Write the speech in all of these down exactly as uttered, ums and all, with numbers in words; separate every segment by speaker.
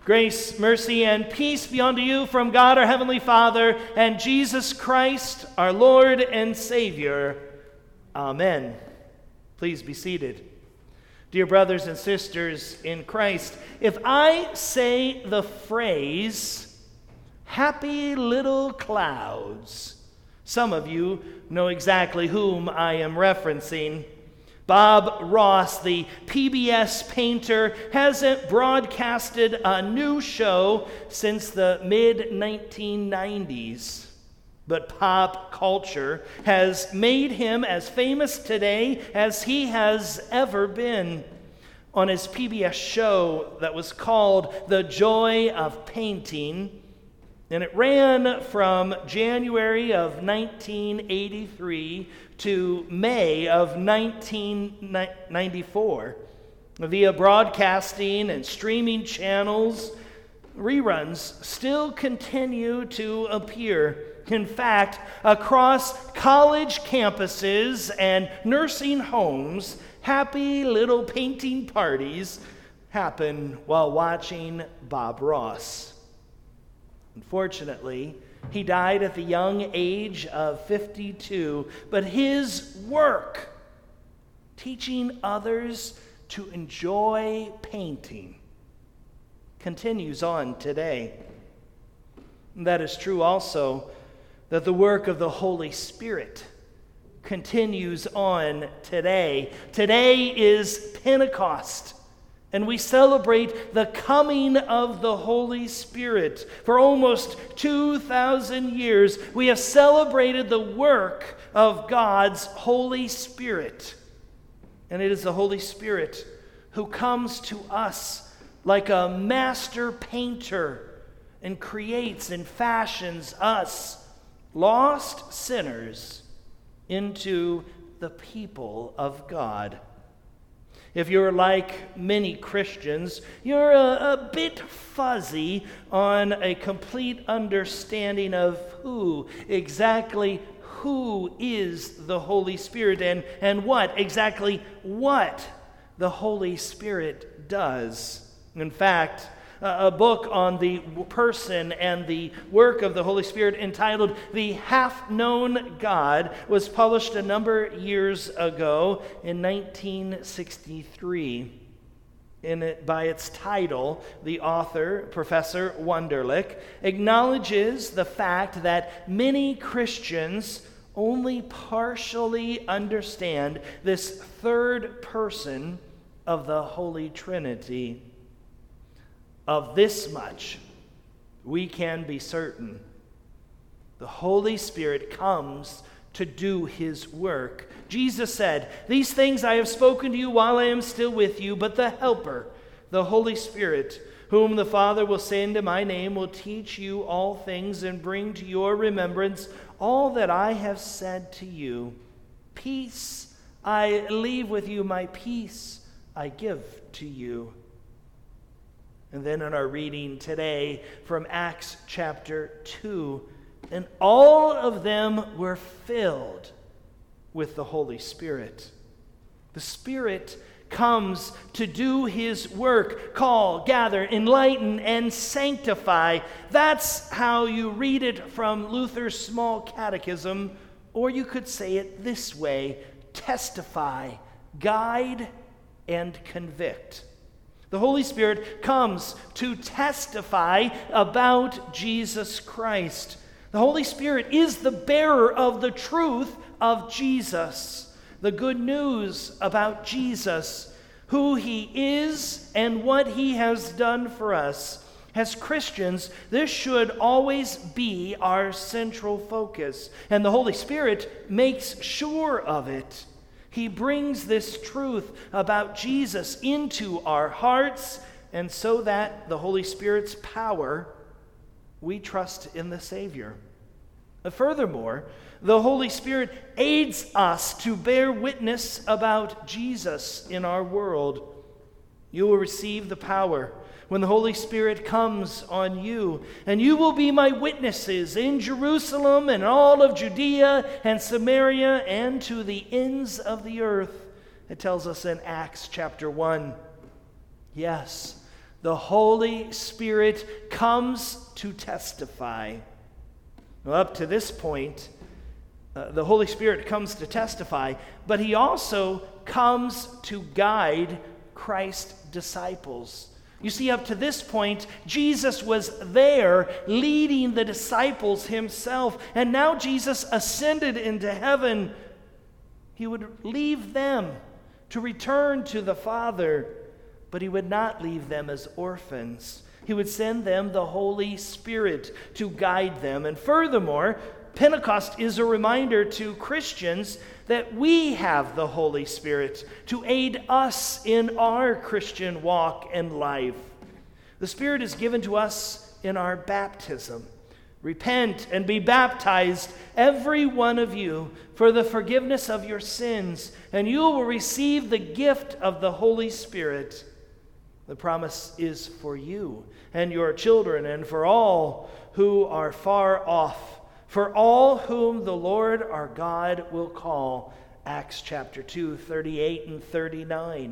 Speaker 1: Grace, mercy, and peace be unto you from God our Heavenly Father and Jesus Christ, our Lord and Savior. Amen. Please be seated. Dear brothers and sisters in Christ, if I say the phrase, happy little clouds, some of you know exactly whom I am referencing. Bob Ross, the P B S painter, hasn't broadcasted a new show since the mid nineteen nineties. But pop culture has made him as famous today as he has ever been. On his P B S show that was called The Joy of Painting, and it ran from January of nineteen eighty-three to May of nineteen ninety-four. Via broadcasting and streaming channels, reruns still continue to appear. In fact, across college campuses and nursing homes, happy little painting parties happen while watching Bob Ross. Unfortunately, he died at the young age of fifty-two, but his work, teaching others to enjoy painting, continues on today. That is true also that the work of the Holy Spirit continues on today. Today is Pentecost, and we celebrate the coming of the Holy Spirit. For almost two thousand years, we have celebrated the work of God's Holy Spirit. And it is the Holy Spirit who comes to us like a master painter and creates and fashions us, lost sinners, into the people of God. If you're like many Christians, you're a, a bit fuzzy on a complete understanding of who exactly who is the Holy Spirit and, and what exactly what the Holy Spirit does. In fact, a book on the person and the work of the Holy Spirit entitled The Half-Known God was published a number of years ago in nineteen sixty-three. In it, by its title, the author, Professor Wunderlich, acknowledges the fact that many Christians only partially understand this third person of the Holy Trinity. Of this much, we can be certain. The Holy Spirit comes to do His work. Jesus said, "These things I have spoken to you while I am still with you, but the Helper, the Holy Spirit, whom the Father will send in my name, will teach you all things and bring to your remembrance all that I have said to you. Peace I leave with you, my peace I give to you." And then in our reading today from Acts chapter two, and all of them were filled with the Holy Spirit. The Spirit comes to do His work, call, gather, enlighten, and sanctify. That's how you read it from Luther's Small Catechism, or you could say it this way: testify, guide, and convict. The Holy Spirit comes to testify about Jesus Christ. The Holy Spirit is the bearer of the truth of Jesus, the good news about Jesus, who He is and what He has done for us. As Christians, this should always be our central focus, and the Holy Spirit makes sure of it. He brings this truth about Jesus into our hearts, and so that the Holy Spirit's power, we trust in the Savior. Furthermore, the Holy Spirit aids us to bear witness about Jesus in our world. You will receive the power when the Holy Spirit comes on you, and you will be my witnesses in Jerusalem and all of Judea and Samaria and to the ends of the earth. It tells us in Acts chapter one. Yes, The Holy Spirit comes to testify. Well, up to this point, uh, the Holy Spirit comes to testify, but he also comes to guide Christ's disciples. You see, up to this point, Jesus was there leading the disciples himself, and now Jesus ascended into heaven. He would leave them to return to the Father, but he would not leave them as orphans. He would send them the Holy Spirit to guide them. And furthermore, Pentecost is a reminder to Christians that we have the Holy Spirit to aid us in our Christian walk and life. The Spirit is given to us in our baptism. Repent and be baptized, every one of you, for the forgiveness of your sins, and you will receive the gift of the Holy Spirit. The promise is for you and your children and for all who are far off, for all whom the Lord our God will call. Acts chapter two, thirty-eight and thirty-nine.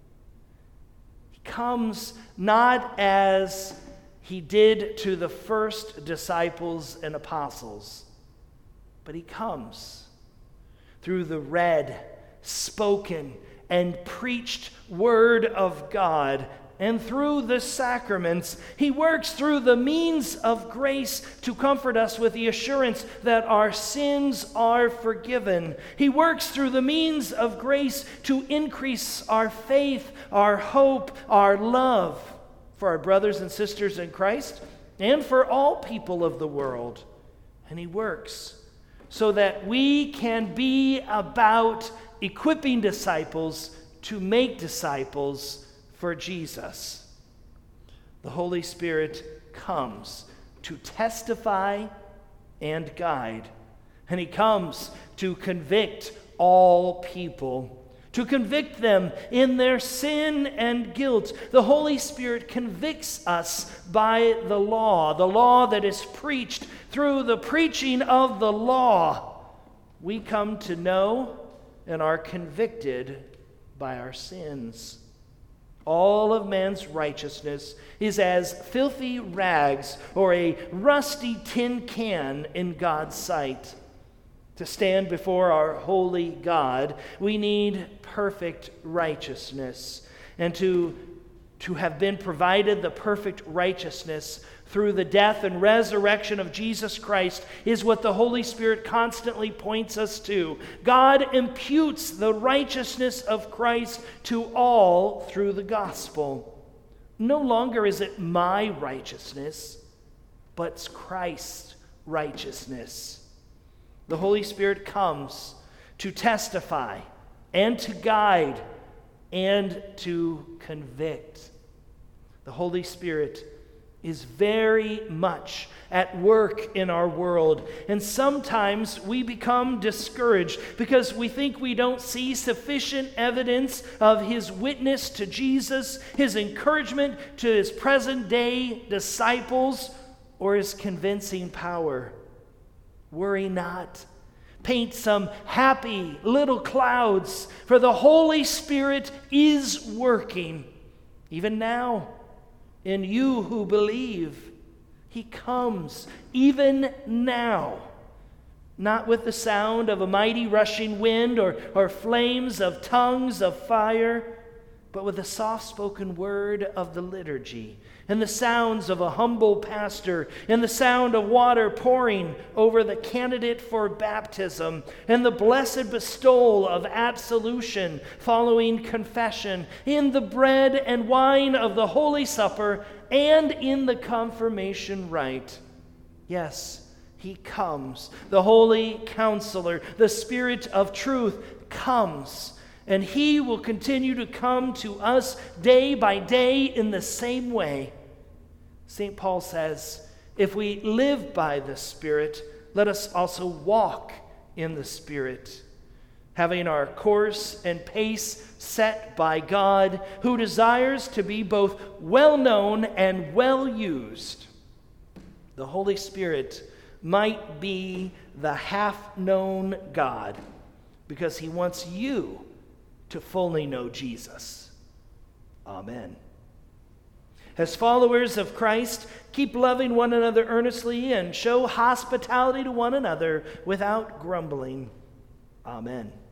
Speaker 1: He comes not as he did to the first disciples and apostles, but he comes through the read, spoken, and preached word of God. And through the sacraments, he works through the means of grace to comfort us with the assurance that our sins are forgiven. He works through the means of grace to increase our faith, our hope, our love for our brothers and sisters in Christ and for all people of the world. And he works so that we can be about equipping disciples to make disciples for Jesus. The Holy Spirit comes to testify and guide, and he comes to convict all people, to convict them in their sin and guilt. The Holy Spirit convicts us by the law, the law that is preached. Through the preaching of the law, we come to know and are convicted by our sins. All of man's righteousness is as filthy rags or a rusty tin can in God's sight. To stand before our holy God, we need perfect righteousness. And to, to have been provided the perfect righteousness through the death and resurrection of Jesus Christ is what the Holy Spirit constantly points us to. God imputes the righteousness of Christ to all through the gospel. No longer is it my righteousness, but Christ's righteousness. The Holy Spirit comes to testify and to guide and to convict. The Holy Spirit is very much at work in our world. And sometimes we become discouraged because we think we don't see sufficient evidence of his witness to Jesus, his encouragement to his present-day disciples, or his convincing power. Worry not. Paint some happy little clouds, for the Holy Spirit is working, even now, in you who believe. He comes even now, not with the sound of a mighty rushing wind or, or flames of tongues of fire, but with the soft-spoken word of the liturgy and the sounds of a humble pastor and the sound of water pouring over the candidate for baptism and the blessed bestowal of absolution following confession, in the bread and wine of the Holy Supper, and in the confirmation rite. Yes, he comes. The Holy Counselor, the Spirit of truth, comes. And he will continue to come to us day by day in the same way. Saint Paul says, if we live by the Spirit, let us also walk in the Spirit, having our course and pace set by God, who desires to be both well-known and well-used. The Holy Spirit might be the half-known God because he wants you to fully know Jesus. Amen. As followers of Christ, keep loving one another earnestly and show hospitality to one another without grumbling. Amen.